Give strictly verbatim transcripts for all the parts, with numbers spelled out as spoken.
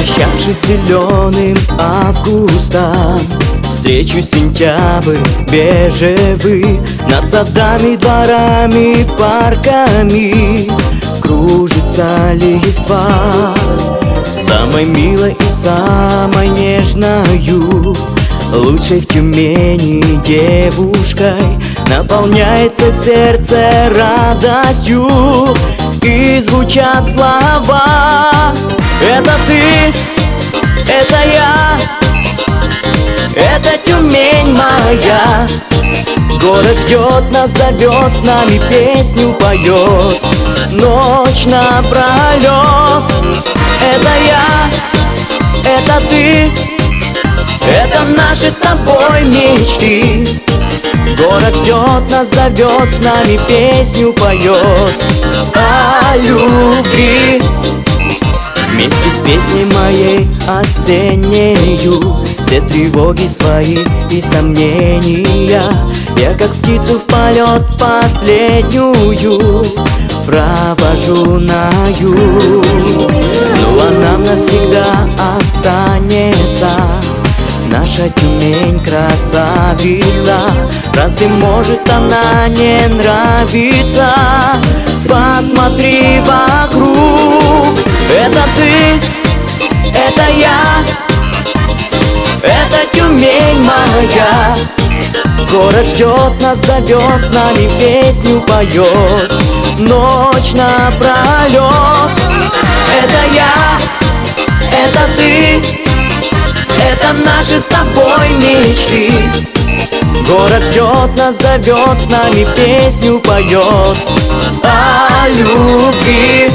Попрощавшись с зеленым августом, встречу сентябрь бежевый. Над садами, дворами, парками кружится листва. Самой милой и самой нежною, лучшей в Тюмени девушкой, наполняется сердце радостью, и звучат слова: это ты, это я, это Тюмень моя. Город ждет нас, зовет, с нами песню поет ночь напролет. Это я, это ты, это наши с тобой мечты. Город ждет нас, зовет, с нами песню поет о любви. Вместе с песней моей осеннею все тревоги свои и сомнения я, как птицу в полет последнюю, провожу на юг. Ну а нам навсегда останется наша Тюмень красавица. Разве может она не нравиться? Посмотри вокруг. Это ты, это я, это Тюмень моя. Город ждет нас, зовет, с нами песню поет ночь напролет. Это я, это ты, это наши с тобой мечты. Город ждет нас, зовет, с нами песню поет о любви.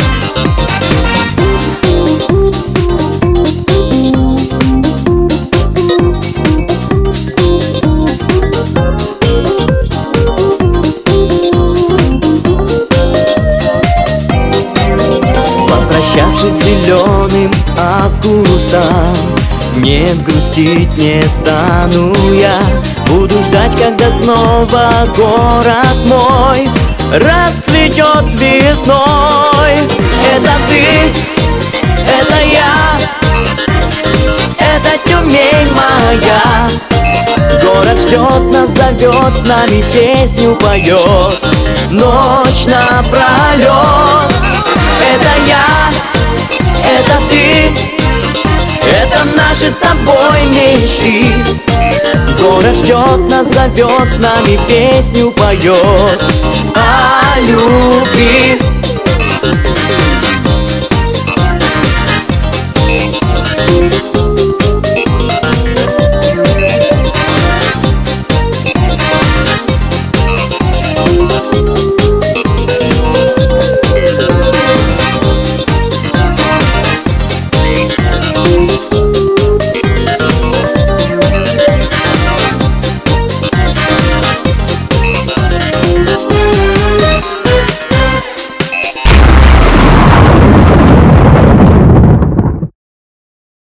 Попрощавшись с зеленым августом, нет, грустить не стану я. Буду ждать, когда снова город мой расцветет весной. Это ты, это я, это Тюмень моя. Город ждет нас, зовет, с нами песню поет ночь напролет. Это я, это ты, это наши с тобой мечты. Город ждет нас, зовет, с нами песню поет о любви.